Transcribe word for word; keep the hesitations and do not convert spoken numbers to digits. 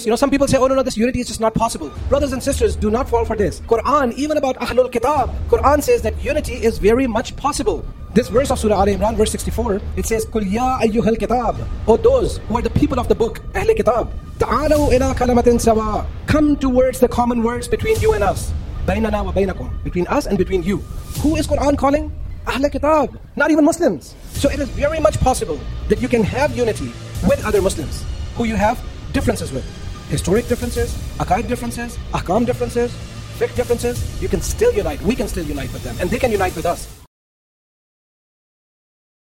You know, some people say, oh no, no, this unity is just not possible. Brothers and sisters, do not fall for this. Quran, even about Ahlul Kitab, Quran says that unity is very much possible. This verse of Surah Al Imran, verse sixty-four, it says, Qul ya ayyuhal kitab, O those who are the people of the book, Ahl Kitab, ta'alaw ila kalamatin sawa, come towards the common words between you and us. Bainana wa bainakum, between us and between you. Who is Quran calling? Ahl Kitab, not even Muslims. So it is very much possible that you can have unity with other Muslims who you have differences with. Historic differences, aqaid differences, ahkam differences, fiqh differences. You can still unite. We can still unite with them, and they can unite with us.